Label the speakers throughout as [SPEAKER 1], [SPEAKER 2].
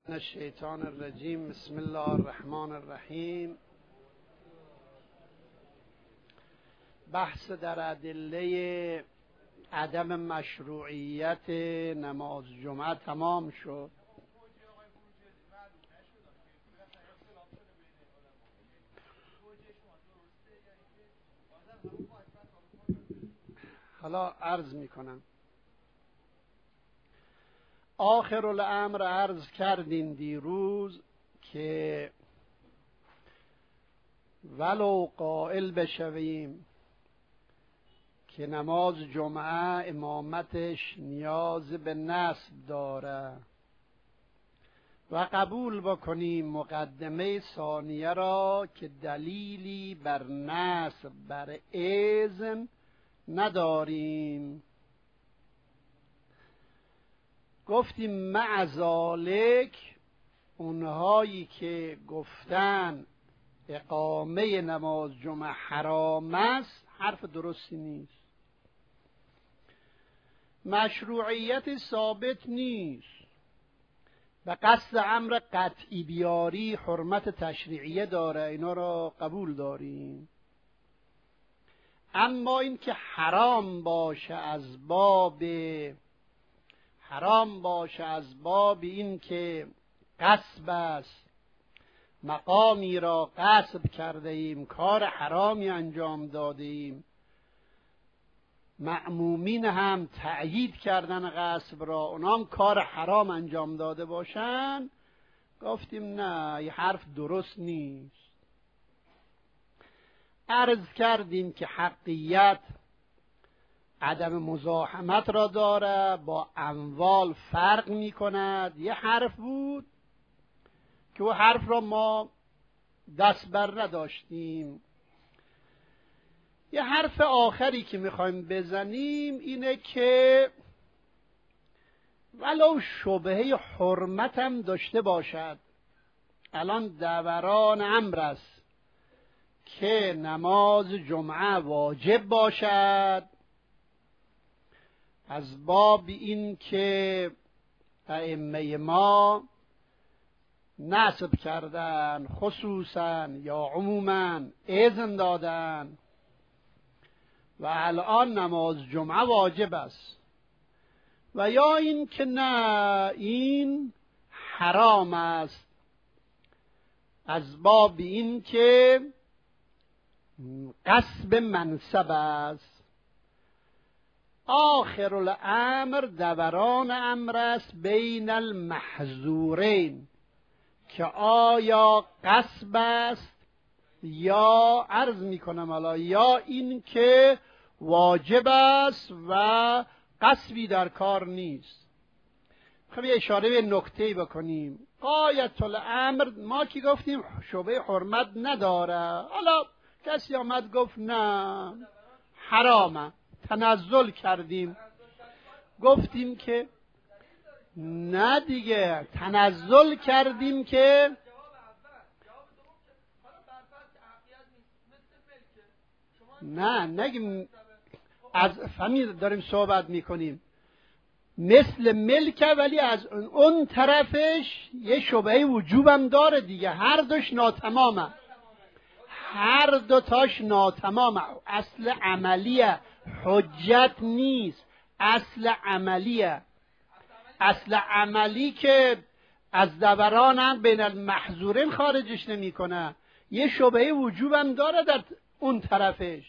[SPEAKER 1] الشیطان الرجیم. بسم الله الرحمن الرحیم. بحث در ادله عدم مشروعیت نماز جمعه تمام شد. حالا عرض میکنم. آخر الامر عرض کردیم دیروز که ولو قائل بشویم که نماز جمعه امامتش نیاز به نسب داره و قبول بکنیم مقدمه ثانیه را که دلیلی بر نسب بر اذن نداریم، گفتیم مع ذالک اونهایی که گفتن اقامه نماز جمعه حرام است حرف درستی نیست. مشروعیت ثابت نیست و قصد امر قطعی بیاری حرمت تشریعیه داره، اینا را قبول داریم. اما این که حرام باشه از باب این که غصب است، مقامی را غصب کرده ایم، کار حرامی انجام داده ایم، مأمومین هم تأیید کردن غصب را، اونام کار حرام انجام داده باشن، گفتیم نه، این حرف درست نیست. عرض کردیم که حقیت عدم مزاحمت را داره، با اموال فرق می کند. یه حرف بود که او حرف را ما دست بر نداشتیم. یه حرف آخری که میخوایم بزنیم اینه که ولو شبهه حرمت هم داشته باشد، الان دوران امر است که نماز جمعه واجب باشد، از باب این که ائمه ما نسب کردن خصوصا یا عموما اذن دادن و الان نماز جمعه واجب است، و یا این که نه، این حرام است از باب این که غصب منصب است. آخر الامر دوران امر است بین المحظورین که آیا غصب است یا عرض میکنم حالا یا این که واجب است و غصبی در کار نیست. خب یه اشاره به نکته بکنیم. غایت الامر ما که گفتیم شبه حرمت نداره، حالا کسی آمد گفت نه حرامه، تنزل کردیم، گفتیم که نه دیگه، تنزل کردیم که نه نگیم از فهمید داریم صحبت میکنیم مثل ملکه، ولی از اون طرفش یه شبهه وجوبم داره دیگه، هر دوش ناتمامه، هر دوتاش ناتمامه. اصل عملیه، حجت نیست، اصل عملیه. اصل عملی که از دوران بین المحظورین خارجش نمی کنه، یه شبهه وجوبم داره در اون طرفش.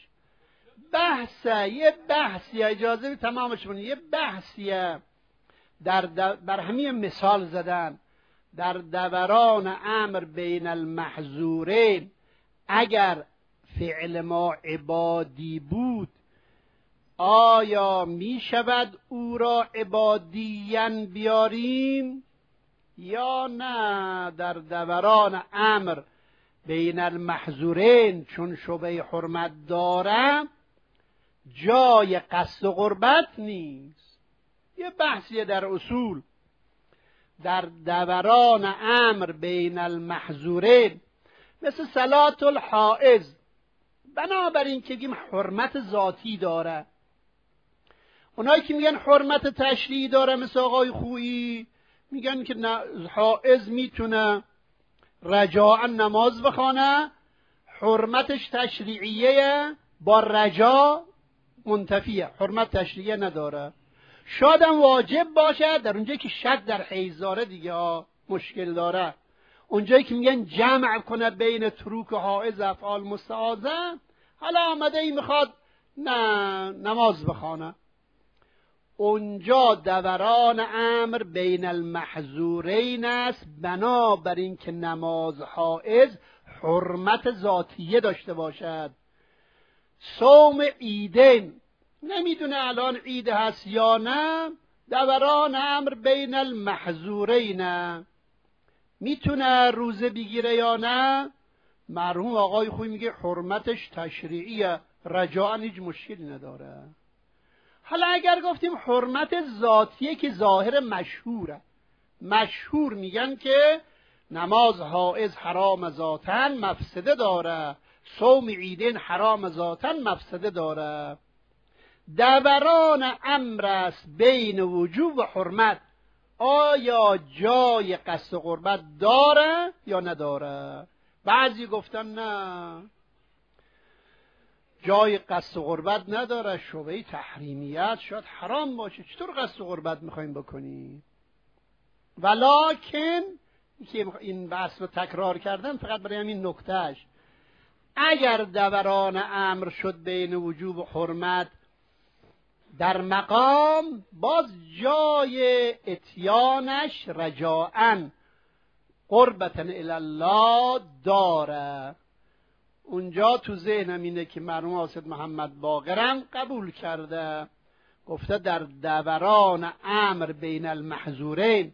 [SPEAKER 1] یه بحثیه، اجازه بی تمامش کنید، یه بحثیه بر همین مثال زدن. در دوران امر بین المحظورین اگر فعل ما عبادی بود، آیا می شود او را عبادیاً بیاریم یا نه؟ در دوران امر بین المحظورین چون شبه حرمت داره جای قصد و قربت نیست. یه بحثیه در اصول. در دوران امر بین المحظورین مثل صلاة الحائض، بنابراین که بگیم حرمت ذاتی داره، اونایی که میگن حرمت تشریعی داره مثل آقای خویی میگن که حائض میتونه رجاء نماز بخونه، حرمتش تشریعیه، با رجا منتفیه، حرمت تشریعیه نداره. شاید هم واجب باشه در اونجایی که شک در حیض داره دیگه مشکل داره، اونجایی که میگن جمع کنه بین تروک و حائض افعال مستعاضه، حالا آمده ای میخواد نماز بخونه، اونجا دوران امر بین المحظورین است، بنابراین که نماز حائض حرمت ذاتیه داشته باشد. صوم عیدین نمیدونه الان عید هست یا نه، دوران امر بین المحظورین، میتونه روزه بگیره یا نه، مرحوم آقای خوی میگه حرمتش تشریعیه، رجاء هیچ مشکلی نداره. حالا اگر گفتیم حرمت ذاتیه که ظاهر مشهوره، مشهور میگن که نماز حائض حرام ذاتاً مفسده داره، صوم عیدین حرام ذاتاً مفسده داره. دوران امر است بین وجوب و حرمت، آیا جای قصد قربت داره یا نداره؟ بعضی گفتن نه جای قصد قربت نداره، شبهه تحریمیت شاید حرام باشه، چطور قصد قربت میخوایم بکنی؟ ولکن که این بحث رو تکرار کردم فقط برای همین نکتهش، اگر دوران امر شد بین وجوب و حرمت در مقام، باز جای اتیانش رجاءً قربتاً الی الله داره. اونجا تو ذهنم اینه که مرحوم حافظ محمد باقرم قبول کرده، گفته در دوران امر بین المحظورین،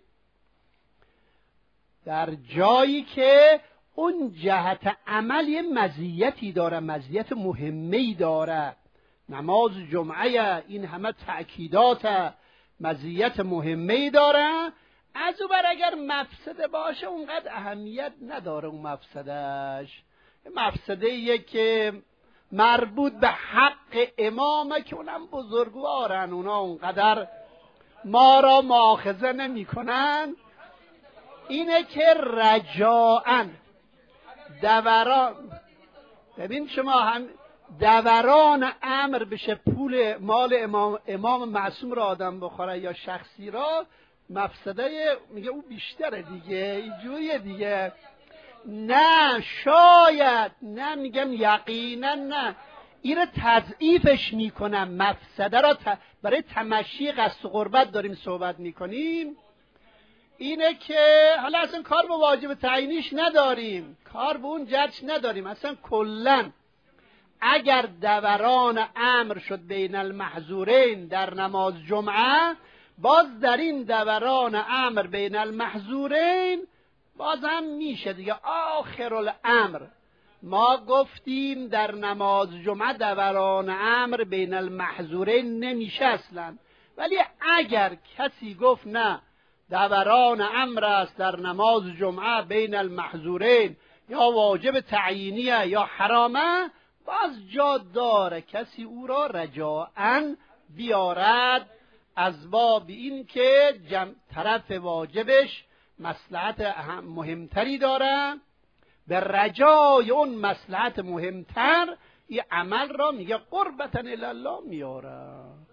[SPEAKER 1] در جایی که اون جهت عمل یه مزیتی داره، مزیت مهمی داره، نماز جمعه، این همه تأکیدات، مزیت مهمی داره، از او بر اگر مفسده باشه اونقدر اهمیت نداره، اون مفسدهش مفسده که مربوط به حق امامه که اونم بزرگوارن، اونا اونقدر ما را مؤاخذه نمی کنن. اینه که رجاءً دوران، ببین شما هم دوران امر بشه پول مال امام معصوم را آدم بخوره یا شخصی را، مفسده میگه او بیشتره دیگه، اینجوریه دیگه. نه شاید، نه میگم یقینا نه، این رو تضعیفش میکنم، مفسده را برای تمشی قصد و قربت داریم صحبت میکنیم. اینه که حالا اصلا کار به واجب تعیینیش نداریم، کار به اون جرش نداریم، اصلا کلن اگر دوران امر شد بین المحظورین در نماز جمعه، باز در این دوران امر بین المحظورین باز هم میشه دیگه آخر الامر. ما گفتیم در نماز جمعه دوران امر بین المحظورین نمیشه اصلا، ولی اگر کسی گفت نه دوران امر است در نماز جمعه بین المحظورین، یا واجب تعیینیه یا حرامه، باز جا داره کسی او را رجاءً بیارد، از باب این که طرف واجبش مصلحت مهمتری داره، به رجای اون مصلحت مهمتر این عمل را میگه قربتاً الی الله میاره،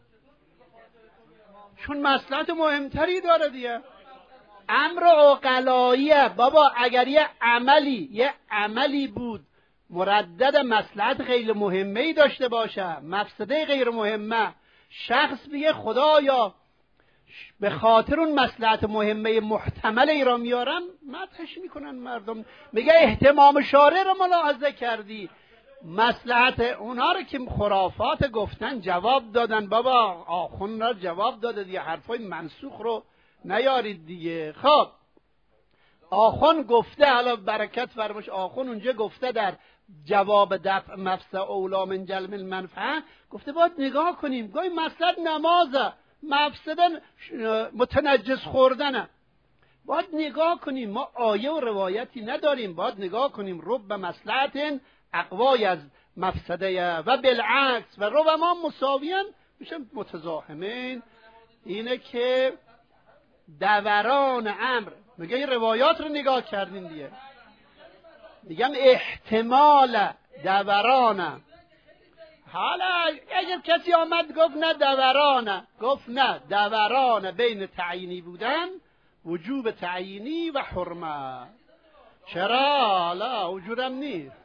[SPEAKER 1] چون مصلحت مهمتری داره دیگه. امر عقلاییه بابا، اگر یه عملی بود مردد مصلحت خیلی مهمه‌ای داشته باشه، مفسده غیر مهمه، شخص بگه خدایا به خاطر اون مصلحت مهمه محتمل ای را میارم، مدحش میکنن مردم، میگه اهتمام شارع رو ملاحظه کردی، مصلحت اونها رو که خرافات گفتن جواب دادن، بابا آخوند را جواب داده دیگه، حرفای منسوخ رو نیارید دیگه. خب آخوند گفته، حالا برکت فرماش، آخوند اونجا گفته در جواب دفع مفسده اولا من جلب المنفعه، گفته باید نگاه کنیم، گاهی مصلحت نمازه، مفسده متنجس خوردنه، باید نگاه کنیم، ما آیه و روایتی نداریم، باید نگاه کنیم رب مصلحت اقوای از مفسده و بالعکس، و رب ما مساویان میشن متزاحمین. اینه که دوران امر. میگه این روایات رو نگاه کردین دیگه، میگم احتمال دورانه. حالا اگر کسی آمد گفت نه دورانه، گفت نه دورانه بین تعیینی بودن، وجوب تعیینی و حرمت. چرا؟ حالا وجودم نیست.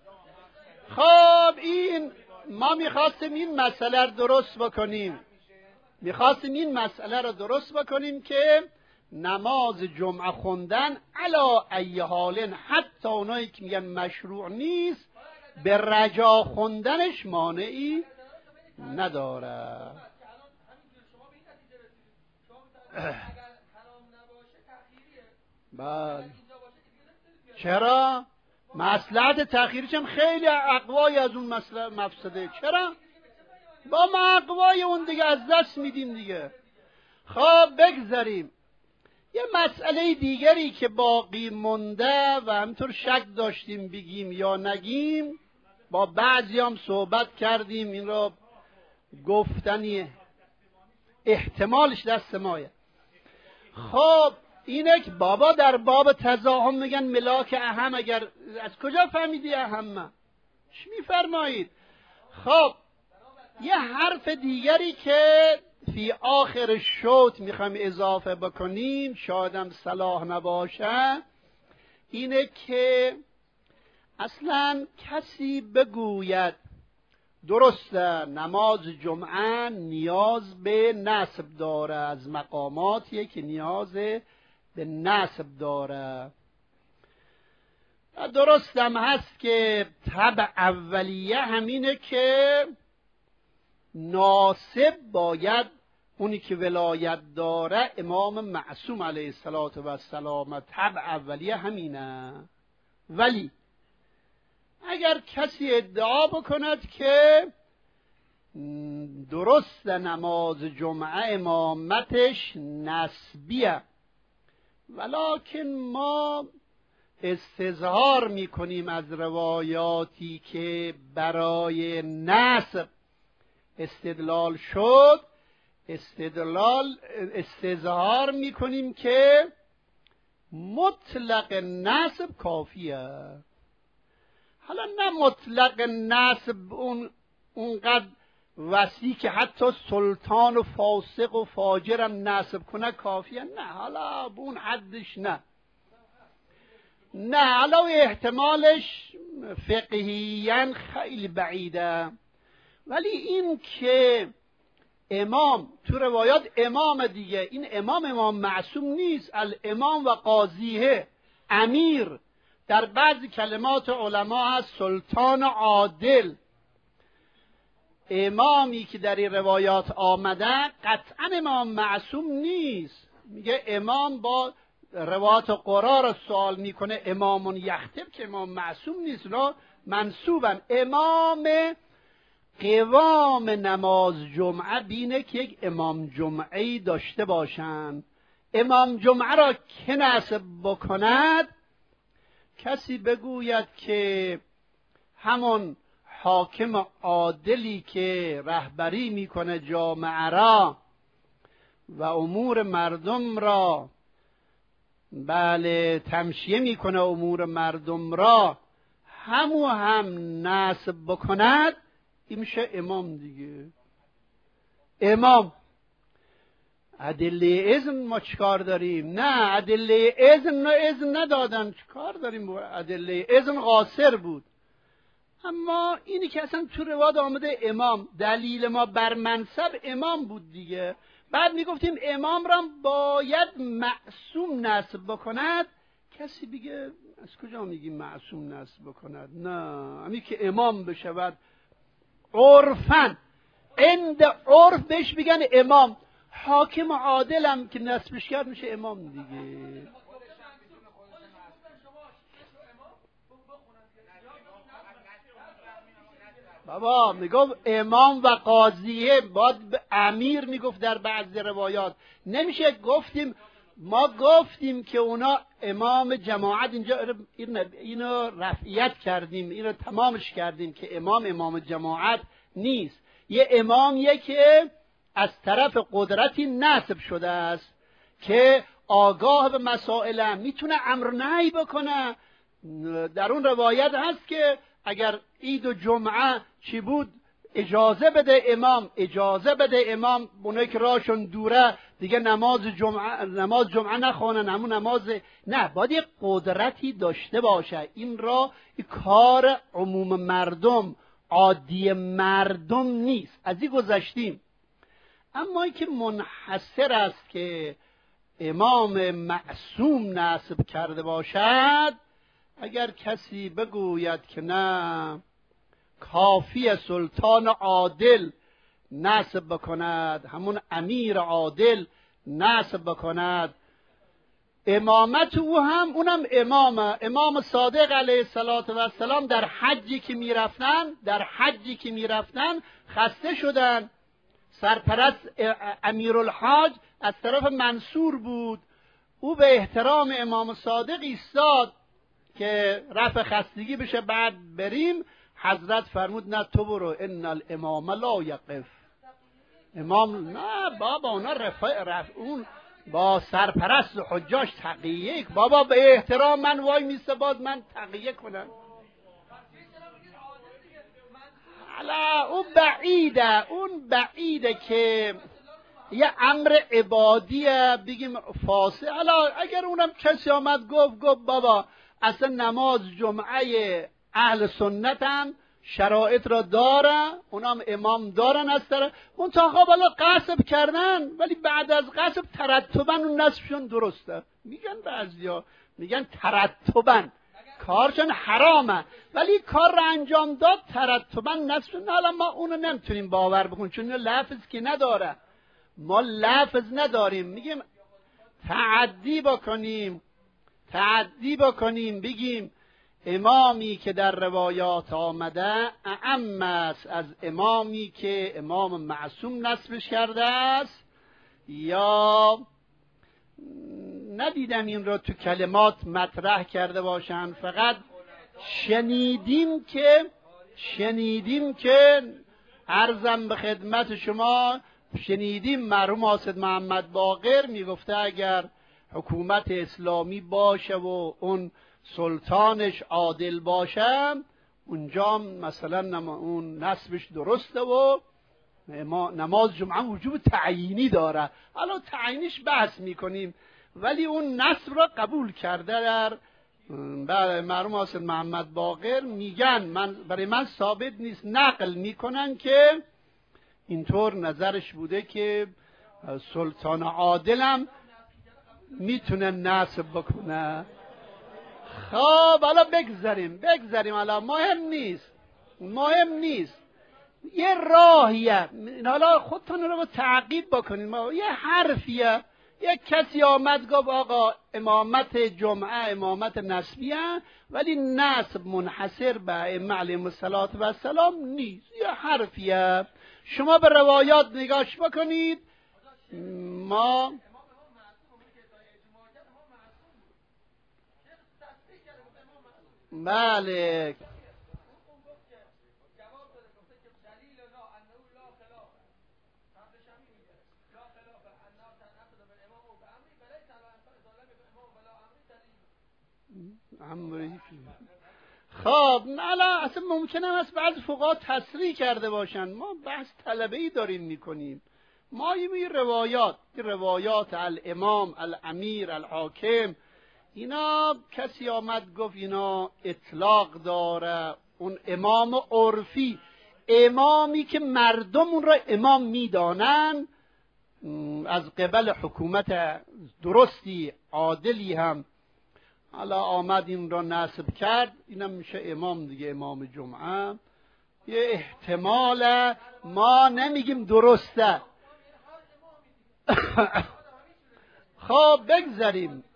[SPEAKER 1] خب این ما میخواستیم این مسئله رو درست بکنیم، که نماز جمعه خوندن علا ای حال، حتی اونایی که میگن مشروع نیست، به رجا خوندنش مانعی نداره. بله. چرا؟ مصلحت تأخیرش هم خیلی اقوای از اون مفسده. چرا؟ با ما اقوای اون دیگه از دست میدیم دیگه. خب بگذاریم. یه مسئله دیگری که باقی مونده و همینطور شک داشتیم بگیم یا نگیم، با بعضی هم صحبت کردیم، این رو گفتنی احتمالش دست مایه. خب اینه که بابا در باب تزاحم میگن ملاک اهم. اگر از کجا فهمیدی اهمه؟ چی میفرمایید؟ خب یه حرف دیگری که فی آخر شوط میخوایم اضافه بکنیم، شایدم صلاح نباشه، اینه که اصلا کسی بگوید درسته نماز جمعه نیاز به نسب داره، از مقاماتیه که نیاز به نسب داره. درستم هست که طبع اولیه همینه که ناسب باید اونی که ولایت داره امام معصوم علیه السلام، طبع اولیه همینه. ولی اگر کسی ادعا بکند که درست نماز جمعه امامتش نسبیه، ولکن ما استظهار میکنیم از روایاتی که برای نسب استدلال شد، استظهار میکنیم که مطلق نسب کافیه. حالا نه مطلق نسب اونقدر وسیع که حتی سلطان و فاسق و فاجرم نسب کنه کافیه، نه، حالا به اون حدش نه، حالا احتمالش فقهیاً خیلی بعیده. ولی این که امام تو روایات امام دیگه، این امام معصوم نیست، الامام و قاضیه، امیر، در بعضی کلمات علما هست سلطان عادل. امامی که در این روایات آمده قطعا امام معصوم نیست. میگه امام با روایات قرار رو سوال میکنه، امامون یختب، که امام معصوم نیست، را منصوبن. امام قوام نماز جمعه بینه که یک امام جمعه‌ای داشته باشن. امام جمعه را که نسب بکند، کسی بگوید که همون حاکم عادلی که رهبری میکنه جامعه را و امور مردم را، بله، تمشیه میکنه امور مردم را، هم نسب بکند، این میشه امام دیگه. امام ادله اذن ما چیکار داریم؟ نه، ادله اذن ندادن، چیکار داریم؟ ادله اذن قاصر بود. اما اینی که اصلا تو روایات آمده امام، دلیل ما بر منصب امام بود دیگه. بعد میگفتیم امام را باید معصوم نسب بکند. کسی بگه از کجا میگیم معصوم نسب بکند؟ نه، همین که امام بشود عرفاً، عند عرف بهش بگن امام. حاکم عادلم که نسبش کرد میشه امام دیگه. بابا میگفت امام و قاضیه، باید به امیر میگفت در بعضی روایات. نمیشه گفتیم، ما گفتیم که اونا امام جماعت، اینجا اینو رفعیت کردیم، اینو تمامش کردیم که امام جماعت نیست. یه امامیه که از طرف قدرتی نسب شده است که آگاه به مسائل، میتونه امر نهی بکنه. در اون روایت هست که اگر عید و جمعه چی بود اجازه بده امام اونایی که راهشون دوره دیگه نماز جمعه نخوانن، همون نماز نه، باید یک قدرتی داشته باشه. این کار عموم مردم، عادی مردم نیست، از این گذشتیم. اما این که منحصر است که امام معصوم نصب کرده باشد، اگر کسی بگوید که نه کافی سلطان عادل نصب بکند، همون امیر عادل نصب بکند، امامت او هم اونم امام صادق علیه السلام در حجی که میرفتن خسته شدن. سرپرست امیرالحاج از طرف منصور بود، او به احترام امام صادق ایستاد که رفع خستگی بشه بعد بریم. حضرت فرمود نه تو برو، ان الامام لا یقف. امام نه بابا، اونا اون با سرپرست حجاج تقیه، بابا به احترام من وای میسته باز من تقیه کنم. حالا اون بعیده که یه امر عبادیه بگیم فاسد. حالا اگر اونم کسی آمد گفت بابا اصلا نماز جمعه اهل سنتن، شرایط را داره، اونام امام دارن از طرف منتها بالا قصب کردن، ولی بعد از قصب ترتبا اون نصبشون درسته. میگن بعضیا میگن ترتبا کارشون حرامه، ولی کار را انجام داد ترتبا نصبشون. حالا ما اونو نمیتونیم باور بکنیم چون لفظ که نداره، ما لفظ نداریم. میگیم تعدی بکنیم بگیم امامی که در روایات آمده اعم است از امامی که امام معصوم نصبش کرده است. یا ندیدم این را تو کلمات مطرح کرده باشن، فقط شنیدیم که عرضم به خدمت شما، شنیدیم مرحوم حاسد محمد باقر میگفته اگر حکومت اسلامی باشه و اون سلطانش عادل باشه، اونجا مثلا اون نصبش درسته و نماز جمعه وجوب تعیینی داره. حالا تعیینیش بحث میکنیم، ولی اون نصب را قبول کرده. در مرحوم حاسد محمد باقر میگن، برای من ثابت نیست، نقل میکنن که اینطور نظرش بوده که سلطان عادلم میتونه نصب بکنه. خب حالا بگذاریم حالا مهم نیست. یه راهیه، حالا خودتون رو تعقیب بکنید. یه حرفیه، یک کسی آمد گفت آقا امامت جمعه امامت نسبیه، ولی نسب منحصر به ائمه علیهم السلام نیست. یه حرفیه، شما به روایات نگاش بکنید. ما بله خب حالا اصلا ممکنه است بعضی فقها تصریح کرده باشن، ما بحث طلبه‌ای داریم میکنیم. ما این روایات الامام الامیر الحاکم، اینا کسی آمد گفت اینا اطلاق داره. اون امام عرفی، امامی که مردم اون را امام میدانن، از قبل حکومت درستی عادلی هم حالا آمد این را نصب کرد، اینم میشه امام دیگه، امام جمعه. یه احتمال، ما نمیگیم درسته. خب بگذاریم.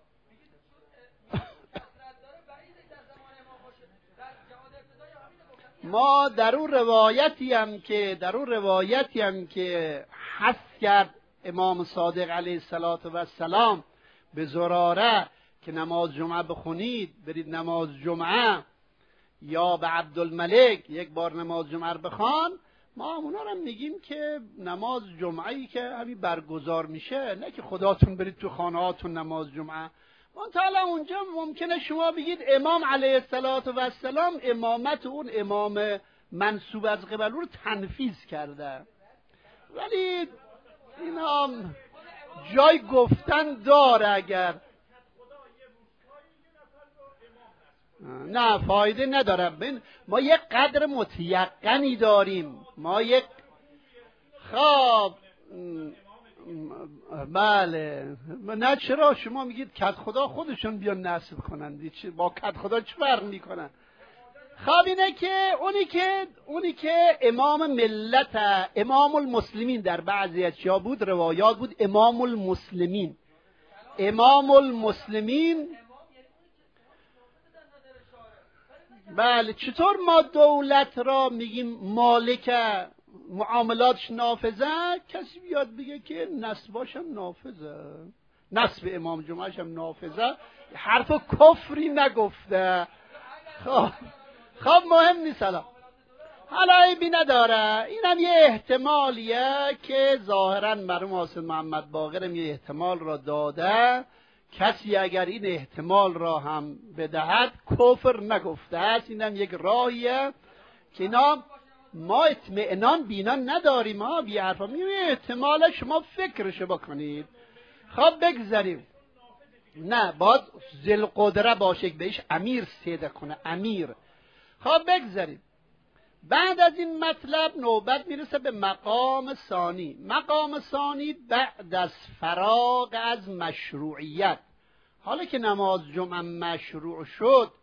[SPEAKER 1] ما در اون روایتی هم که حث کرد امام صادق علیه السلام به زراره که نماز جمعه بخونید، برید نماز جمعه، یا به عبدالملک یک بار نماز جمعه بخوان، ما همونا رو میگیم که نماز جمعه‌ای که همین برگزار میشه، نه که خداتون برید تو خانه‌هاتون نماز جمعه. منتها اونجا ممکنه شما بگید امام علیه السلام امامت اون امام منسوب از قبل رو تنفیذ کرده، ولی اینا جای گفتن داره. اگر نه فایده نداره. ما یک قدر متیقنی داریم. ما یک خواب بله نه چرا شما میگید کد خدا خودشون بیان نصب کنن، با کد خدا چه فرق میکنن؟ خواب اینه که اونی که امام ملت، امام المسلمین در بعضی از جا بود، روایات بود امام المسلمین. بله چطور ما دولت را میگیم مالک، معاملاتش نافذه؟ کسی بیاد بگه که نصباش هم نافذه، نصب امام جمعهش هم نافذه، حرف کفری نگفته. خب مهم نیست. حالا عیبی نداره. اینم یه احتمالیه که ظاهرا مرحوم حسین محمد باقرم یه احتمال را داده. کسی اگر این احتمال را هم بدهد کفر نگفته است. اینم یک راهیه که اینا ما اطمئنان بینا نداریم. ها بی حرفا میگیم احتمال، شما فکرشو بکنید. خب بگذاریم. نه باید ذل قدره باشه که بهش امیر سیده کنه، امیر. خب بگذاریم. بعد از این مطلب نوبت میرسه به مقام ثانی. مقام ثانی بعد از فراغ از مشروعیت. حالا که نماز جمعه مشروع شد،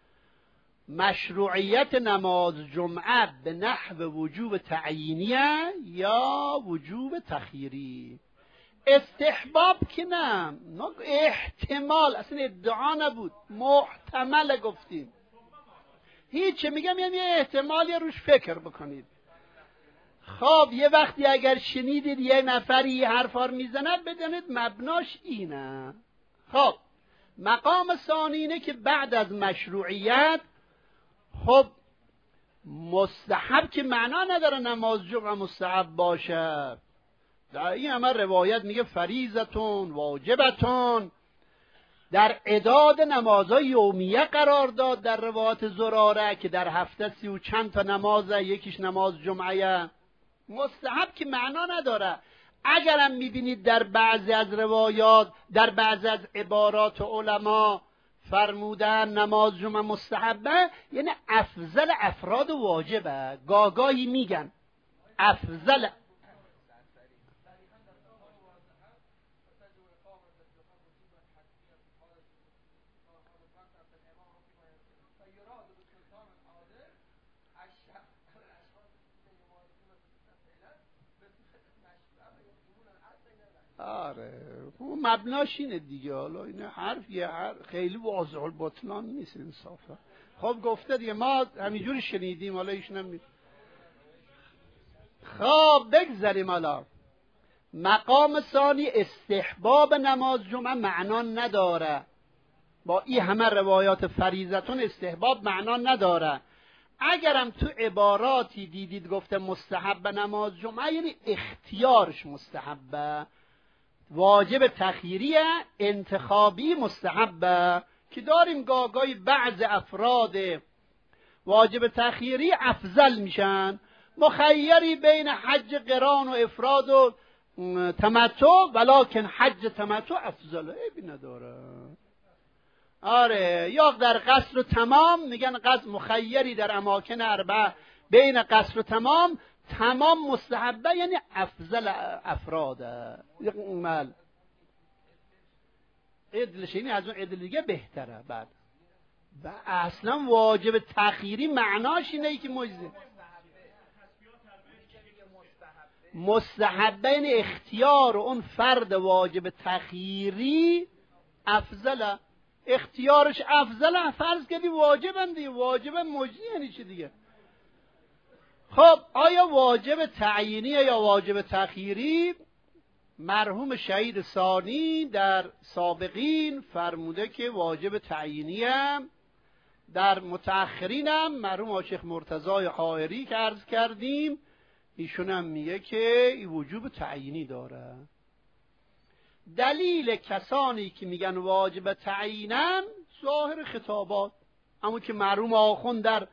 [SPEAKER 1] مشروعیت نماز جمعه به نحو وجوب تعیینیه یا وجوب تخییری؟ استحباب که نه، احتمال، اصلا ادعا نبود، محتمل گفتیم. هیچ میگم یعنی احتمالی روش فکر بکنید. خب یه وقتی اگر شنیدید یه نفری حرفار میزنه بدانید مبناش اینه. خب مقام ثانی اینه که بعد از مشروعیت، خب مستحب که معنا نداره نماز جمعه مستحب باشه. در این همه روایت میگه فریضتون واجبتون، در عداد نمازهای یومیه قرار داد در روایت زراره که در هفته 30 و چند تا نمازه، یکیش نماز جمعه. مستحب که معنا نداره. اگرم میبینید در بعضی از روایات، در بعضی از عبارات علما فرمودن نماز جمعه مستحبه، یعنی افضل افراد واجبه. گاگاهی میگن افضل. آره مبناش اینه دیگه. حالا این حرف خیلی واضح البطلان نیست انصافا. خب گفته دیگه، ما همینجوری شنیدیم، حالا ایش نمید. خب بگذاریم. حالا مقام ثانی استحباب نماز جمعه معنا نداره. با این همه روایات فریضتون استحباب معنا نداره. اگرم تو عباراتی دیدید گفته مستحب نماز جمعه، یعنی اختیارش مستحبه. واجب تخییریه، انتخابی مستحبه که داریم. گاگای بعض افراد واجب تخییری افضل میشن، مخیری بین حج قران و افراد و تمتع، ولکن حج تمتع افضله، عیبی نداره. آره یا در قصر و تمام میگن قصر مخیری در اماکن اربعه بین قصر و تمام مستحبه، یعنی افضل افراده. عدلش یعنی از اون عدل دیگه بهتره. بعد اصلا واجب تخییری معناش اینه که مستحبه یعنی اختیار اون فرد واجب تخییری افضله. اختیارش افضله، فرض کردی واجبن دیگه، واجب مجزی یعنی چی دیگه؟ خب آیا واجب تعیینی یا واجب تخییری؟ مرحوم شهید ثانی در سابقین فرموده که واجب تعیینی هم. در متأخرین هم مرحوم شیخ مرتضی حائری که عرض کردیم ایشون هم میگه که این وجوب تعیینی داره. دلیل کسانی که میگن واجب تعیینن ظاهر خطابات، همون که مرحوم آخوند در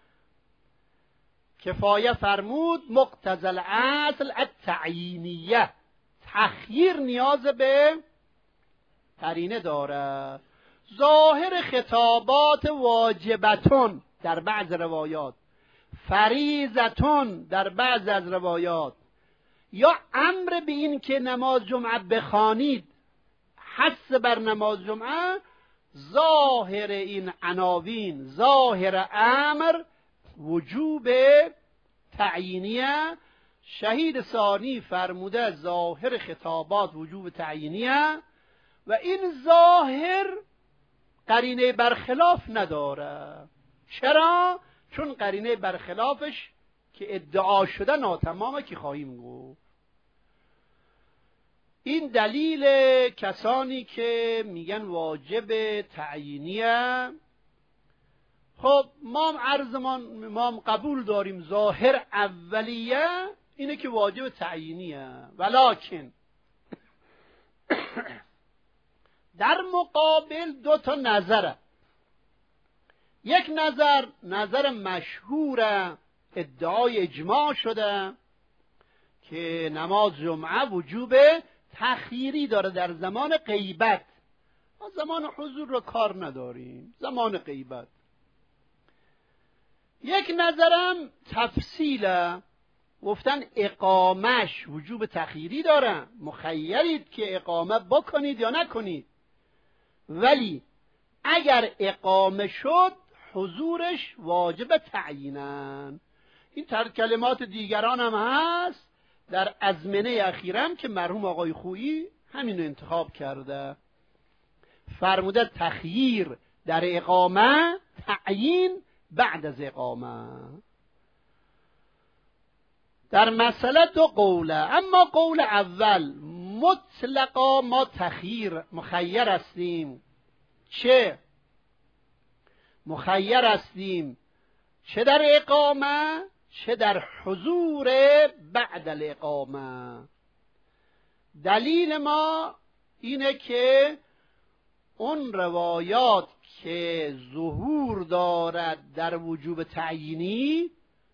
[SPEAKER 1] کفایه فرمود مقتضی الاصل التعیینیه، تخییر نیاز به قرینه داره. ظاهر خطابات واجبتون در بعض روایات، فریضتون در بعض از روایات، یا امر به این که نماز جمعه بخوانید، حث بر نماز جمعه، ظاهر این عناوین، ظاهر امر وجوب تعیینیه. شهید ثانی فرموده ظاهر خطابات وجوب تعیینیه و این ظاهر قرینه برخلاف نداره. چرا؟ چون قرینه برخلافش که ادعا شده ناتمامه که خواهیم گفت. این دلیل کسانی که میگن واجب تعیینیه. خب ما قبول داریم ظاهر اولیه اینه که واجب تعیینیه، ولکن در مقابل دو تا نظره. یک نظر مشهوره، ادعای اجماع شده که نماز جمعه وجوب تخییری داره در زمان غیبت. ما زمان حضور رو کار نداریم، زمان غیبت. یک نظرم تفصیله، گفتن اقامش وجوب تخییری داره، مخیرید که اقامه بکنید یا نکنید، ولی اگر اقامه شد حضورش واجب تعیینن. این کلمات دیگران هم هست در ازمنه اخیرم که مرحوم آقای خویی همینو انتخاب کرده، فرموده تخییر در اقامه، تعیین بعد از اقامه. در مسئله دو قوله، اما قول اول مطلقا ما تخییر مخیر هستیم، چه مخیر هستیم چه در اقامه چه در حضور بعد الاقامه. دلیل ما اینه که اون روایات که ظهور دارد در وجوب تعیینی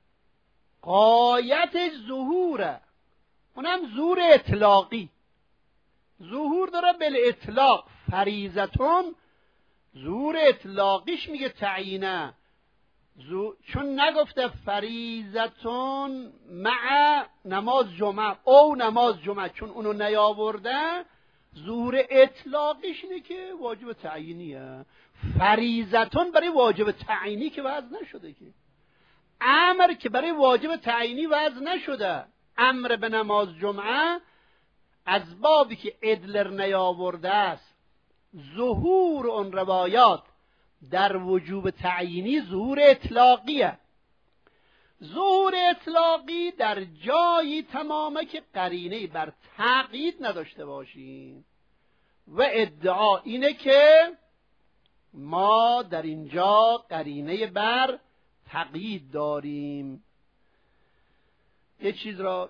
[SPEAKER 1] غایت ظهوره، اونم ظهور اطلاقی، ظهور داره بالاطلاق. فریضتون ظهور اطلاقیش میگه تعیینه، چون نگفته فریضتون مع نماز جمعه او نماز جمعه، چون اونو نیاورده ظهور اطلاقیش اینه که واجب تعیینیه. فریضتون برای واجب تعیینی که وضع نشده، که امر که برای واجب تعیینی وضع نشده. امر به نماز جمعه از بابی که ادلر نیاورده است، ظهور اون روایات در وجوب تعیینی ظهور اطلاقیه. ظهور اطلاقی در جایی تمامه که قرینه بر تقیید نداشته باشیم و ادعا اینه که ما در اینجا قرینه بر تقیید داریم. یه چیز را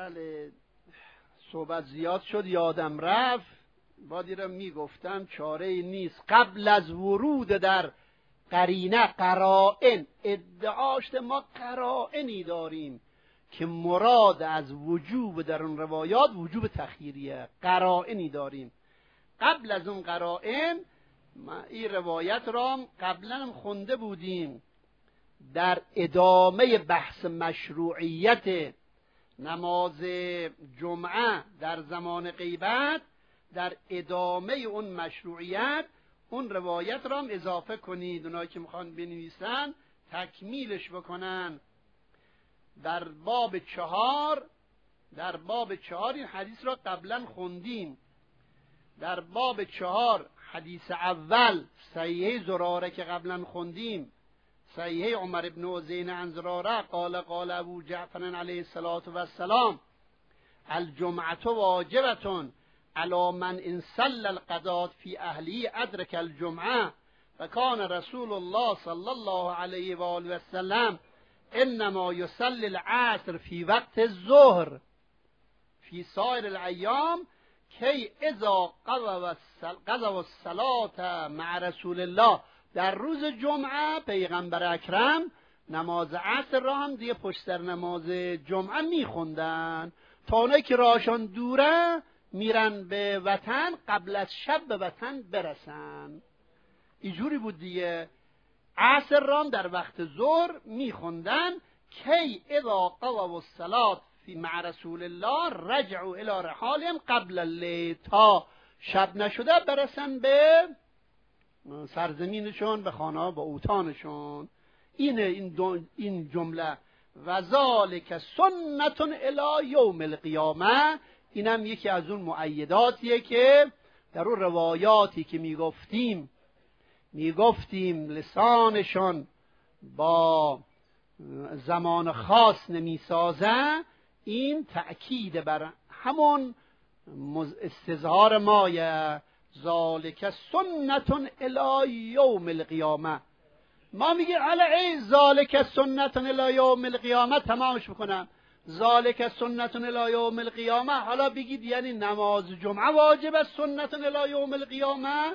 [SPEAKER 1] صحبت زیاد شد یادم رفت، بادی را میگفتم چاره نیست. قبل از ورود در قرینه قرائن ادعاشت ما قرائنی داریم که مراد از وجوب در اون روایات وجوب تخییریه. قرائنی داریم. قبل از اون قرائن ما این روایت را قبلا هم خونده بودیم در ادامه بحث مشروعیت نماز جمعه در زمان غیبت. در ادامه اون مشروعیت اون روایت را هم اضافه کنید، اونایی که میخوان بنویسن تکمیلش بکنن. در باب 4 این حدیث را قبلا خوندیم. در باب 4 حدیث اول صحیح زراره که قبلا خوندیم، صحیح عمر بن عزین عن زراره قال ابو جعفر علیه السلام الجمعه واجبه علی من ان صلى القضاة فی اهلی ادرک الجمعه و کان رسول الله صلی الله علیه و آله و سلم انما یصلی العصر فی وقت الظهر فی سایر الایام کی اذا قضوا الصلاة مع رسول الله. در روز جمعه پیغمبر اکرم نماز عصر را هم دیگه پشت سر نماز جمعه میخوندن تا اونایی که راهشان دوره میرن به وطن قبل از شب به وطن برسن. اینجوری بود دیگه. عصر را هم در وقت ظهر میخوندن کی اذا قضوا الصلاة مع رسول الله رجعوا الى رحالهم قبل اللیل، تا شب نشده برسن به سرزمینشون، به خانه با اوطانشون. این جمله و ذالک سنت الی یوم القیامه، اینم یکی از اون مؤیداتیه که در اون روایاتی که میگفتیم لسانشون با زمان خاص نمیسازه، این تأکید بر همون استظهار مایه ذالک سنت الی یوم القیامه. ما میگیم علی ذالک سنت الی یوم القیامه، تمامش بکنم ذالک سنت الی یوم القیامه. حالا بگید یعنی نماز جمعه واجب است سنت الی یوم القیامه؟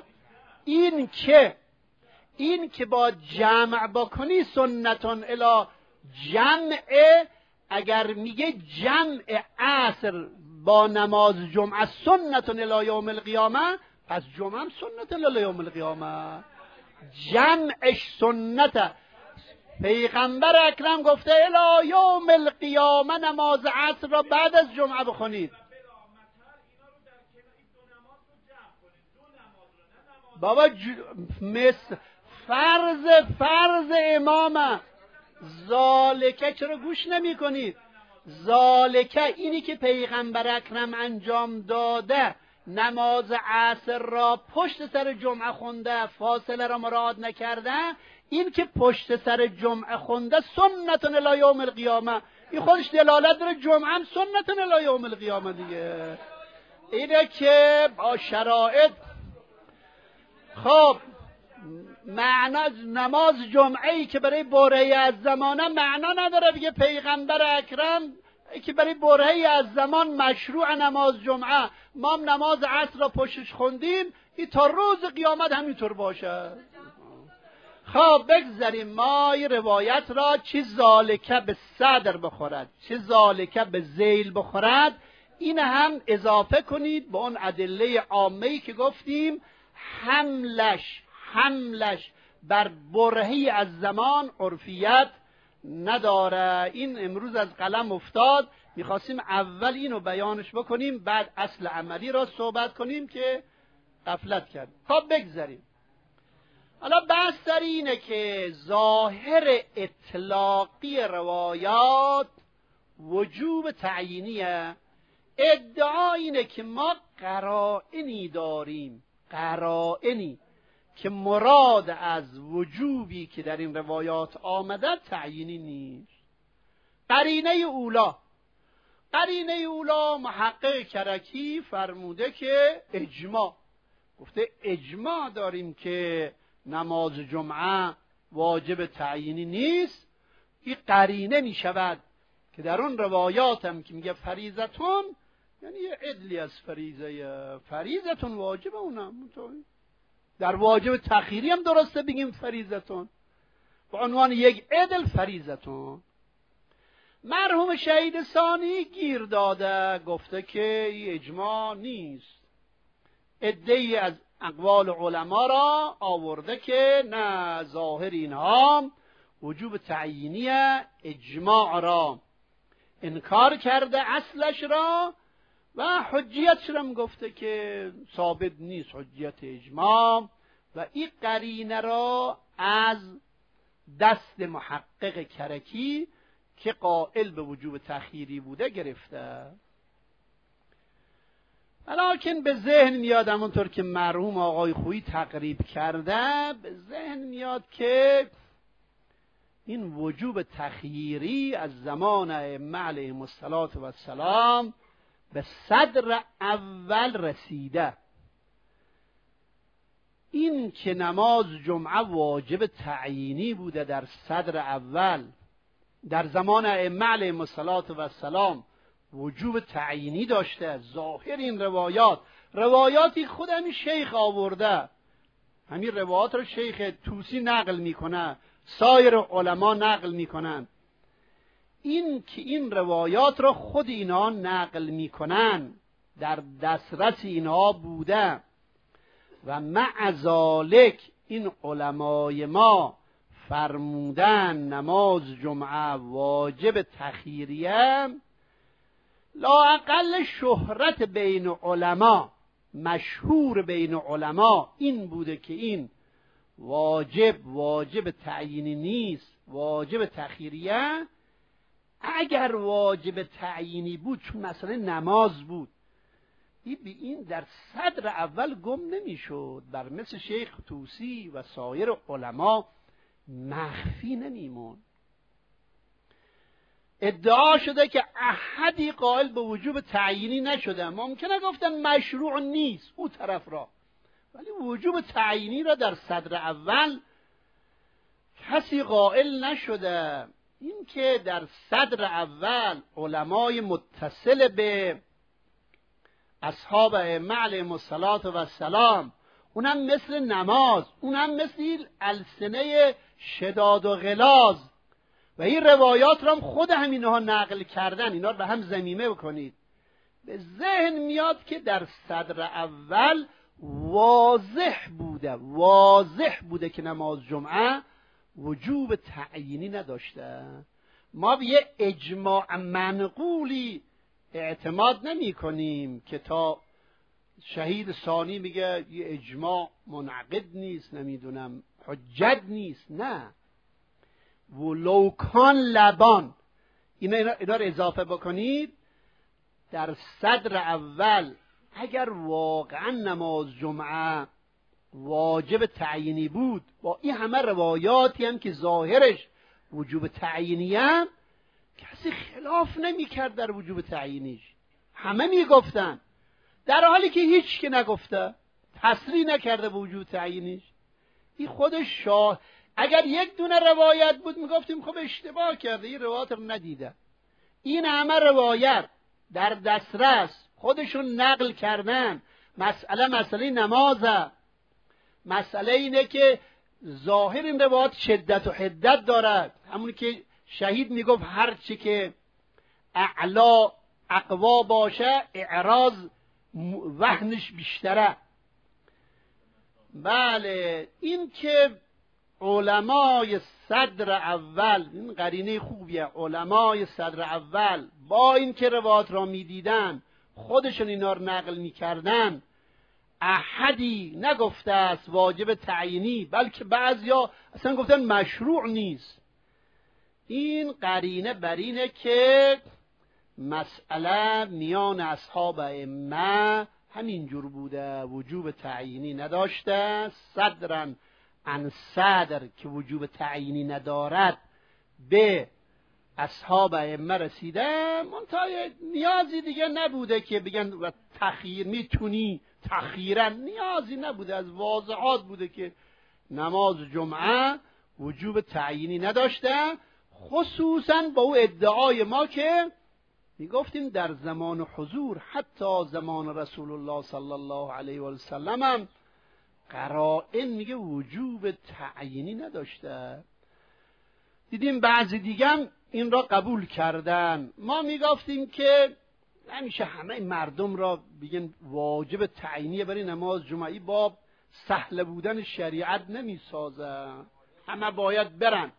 [SPEAKER 1] این که با جمع بکنی سنت الی جمع، اگر میگه جمع عصر با نماز جمعه سنت الی یوم القیامه، پس جمعه هم سنت الی یوم القیامه، جمعش سنت. پیغمبر اکرم گفته الی یوم القیامه نماز عصر را بعد از جمعه بخونید. بابا فرض امامه. ذالکه چرا گوش نمی کنید؟ ذالکه اینی که پیغمبر اکرم انجام داده، نماز عصر را پشت سر جمعه خونده، فاصله را مراعات نکرده، این که پشت سر جمعه خونده سنت الی یوم القیامه، این خودش دلالت داره جمعه هم سنت الی یوم القیامه دیگه. اینه که با شرایط. خب معنا نماز جمعه‌ای که برای برهه‌ای از زمانه معنا نداره دیگه. پیغمبر اکرم که برای برهه‌ای از زمان مشروع نماز جمعه، ما هم نماز عصر را پشتش خوندیم، این تا روز قیامت همینطور باشه. خب بگذاریم ما این روایت را چه ذالکه به صدر بخورد چه ذالکه به ذیل بخورد، این هم اضافه کنید به اون ادله عامه‌ای که گفتیم حملش بر برهه‌ای از زمان عرفیت نداره. این امروز از قلم افتاد، میخواستیم اول اینو بیانش بکنیم بعد اصل عملی را صحبت کنیم که غفلت کرد. خب بگذاریم. حالا بحث در اینه که ظاهر اطلاقی روایات وجوب تعیینیه. ادعا اینه که ما قرائنی داریم، قرائنی که مراد از وجوبی که در این روایات آمده تعیینی نیست. قرینه اولا محقق کرکی فرموده که اجماع، گفته اجماع داریم که نماز جمعه واجب تعیینی نیست. این قرینه می شود که در اون روایات هم که میگه فریضتون، یعنی یه عدلی از فریضتون واجب، اونم در واجب تأخیری هم درسته بگیم فریضتون، به عنوان یک عدل فریضتون. مرحوم شهید ثانی گیر داده، گفته که این اجماع نیست. عده‌ای از اقوال علما را آورده که نه، ظاهر اینها وجوب تعیینی اجماع را انکار کرده، اصلش را، و حجیتش را گفته که ثابت نیست حجیت اجماع، و این قرینه را از دست محقق کرکی که قائل به وجوب تأخیری بوده گرفته. ولیکن به ذهن میاد، همونطور که مرحوم آقای خویی تقریب کرده، به ذهن میاد که این وجوب تخییری از زمان ائمه علیهم السلام به صدر اول رسیده. این که نماز جمعه واجب تعیینی بوده در صدر اول، در زمان ائمه علیهم السلام وجوب تعیینی داشته. ظاهر این روایاتی خود همین شیخ آورده، همین روایات رو شیخ طوسی نقل میکنه، سایر علما نقل میکنن. این که این روایات رو خود اینا نقل میکنن در دسترس اینا بوده و مع ذالک این علمای ما فرمودن نماز جمعه واجب تخیریه، لااقل شهرت بین علما، مشهور بین علما این بوده که این واجب تعیینی نیست، واجب تخیریه. اگر واجب تعیینی بود، چون مثلا نماز بود، این در صدر اول گم نمیشد، بر مثل شیخ طوسی و سایر علما مخفی نمیمون. ادعا شده که احدی قائل به وجوب تعیینی نشده، ممکنه گفتن مشروع نیست او طرف را، ولی وجوب تعیینی را در صدر اول کسی قائل نشده. این که در صدر اول علمای متصل به اصحاب ائمه علیهم السلام، اونم مثل نماز، اونم مثل السنه شداد و غلاظ، و این روایات را هم خود همینها نقل کردن، اینا رو به هم ضمیمه بکنید، به ذهن میاد که در صدر اول واضح بوده که نماز جمعه وجوب تعیینی نداشته. ما به یه اجماع منقولی اعتماد نمی کنیم که تا شهید ثانی میگه یه اجماع منعقد نیست، نمیدونم حجت نیست. نه، ولو کان لبان، اینا رو اضافه بکنید. در صدر اول اگر واقعا نماز جمعه واجب تعیینی بود، با این همه روایاتی هم که ظاهرش وجوب تعیینی هم، کسی خلاف نمی کرد در وجوب تعیینیش، همه می گفتن، در حالی که هیچ که نگفته، تصریح نکرده به وجوب تعیینیش. این خودش شاه، اگر یک دونه روایت بود میگفتیم خب اشتباه کرده، این روایت رو ندیده. این همه روایت در دسترس خودشون نقل کردن. مسئله نمازه، مسئله اینه که ظاهر این روایت شدت و حدت دارد، همون که شهید میگفت هر چی که اعلا اقوا باشه اعراض وهنش بیشتره. بله، این که علمای صدر اول، این قرینه خوبیه، علمای صدر اول با این که روایات را میدیدن خودشون اینا رو نقل میکردن، احدی نگفته است واجب تعیینی، بلکه بعضیا اصلا گفتن مشروع نیست. این قرینه بر اینه که مسئله میان اصحاب ائمه همینجور بوده، وجوب تعیینی نداشته. صدرن عن صدر که وجوب تعیینی ندارد به اصحاب ائمه رسیده، منتهای نیازی دیگه نبوده که بگن و تخییر میتونی تخییرا، نیازی نبوده، از واضحات بوده که نماز جمعه وجوب تعیینی نداشته. خصوصا با او ادعای ما که میگفتیم در زمان حضور، حتی زمان رسول الله صلی الله علیه و سلم هم قرائن میگه وجوب تعیینی نداشته. دیدیم بعضی دیگه هم این را قبول کردن. ما میگفتیم که همیشه همه مردم را بگن واجب تعیینی برای نماز جمعی، با سهل بودن شریعت نمیسازه، همه باید برن.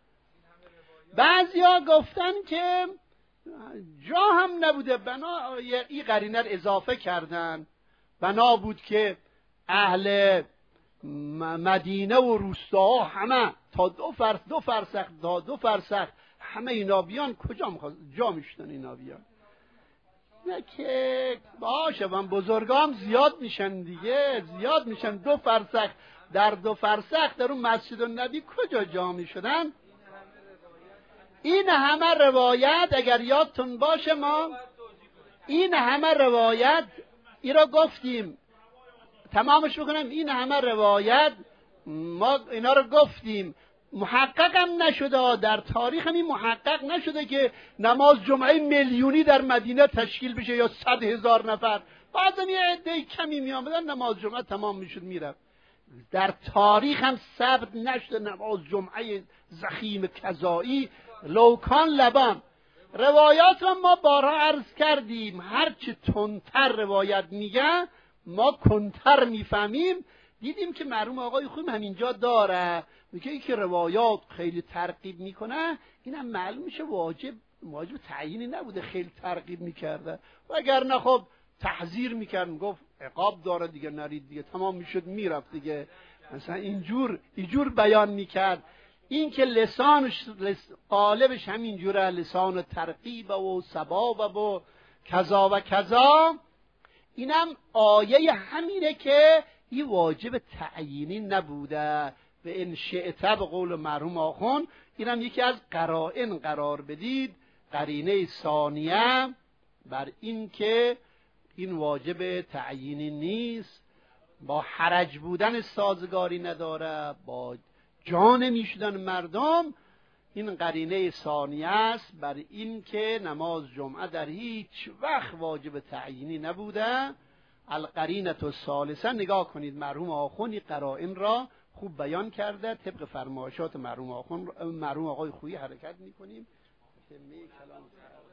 [SPEAKER 1] بعضیا گفتن که جا هم نبوده، بنا این قرینه رو اضافه کردن، بنا بود که اهل مدینه و روستاها همه تا دو فرسخ همه اینا بیان، کجا میخواد جا میشتن اینا بیان؟ نه که باشه، من بزرگام زیاد میشن دیگه، زیاد میشن، 2 فرسخ در 2 فرسخ در اون مسجد النبی کجا جا میشدن؟ این همه روایت اگر یادتون باشه، ما این همه روایت ای را گفتیم، تمامش بکنم، این همه روایت ما اینا رو گفتیم. محقق هم نشده، در تاریخ هم این محقق نشده که نماز جمعه میلیونی در مدینه تشکیل بشه یا 100,000 نفر. بعضا یه عده کمی میامدن نماز جمعه تمام میشد میرفت. در تاریخ هم ثبت نشده نماز جمعه ضخیم کذایی لوکان لبان. روایات را ما بارها عرض کردیم، هرچه تندتر روایت میگن ما کنتر میفهمیم. دیدیم که مرحوم آقای خویم همینجا داره، میگه ای که روایات خیلی ترغیب میکنه اینم معلوم میشه واجب تعیینی نبوده، خیلی ترغیب میکرده، و اگر نه خب تحذیر میکرد، گفت عقاب داره دیگه نرید دیگه، تمام میشد میرفت دیگه. مثلا اینجور بیان میکرد. این که لسانش قالبش همینجوره، لسان ترغیب و ثواب و کذا و کذا، اینم آیه همینه که این واجب تعیینی نبوده. و ان شئت به قول مرحوم آخوند اینم یکی از قرائن قرار بدید، قرینه ثانیه بر این که این واجب تعیینی نیست، با حرج بودن سازگاری نداره، با جان میشدن مردم. این قرینه ثانیه است بر این که نماز جمعه در هیچ وقت واجب تعیینی نبوده. القرینه الثالثه، نگاه کنید مرحوم آخوند قرائن را خوب بیان کرده. طبق فرمایشات مرحوم آقای خویی حرکت میکنیم.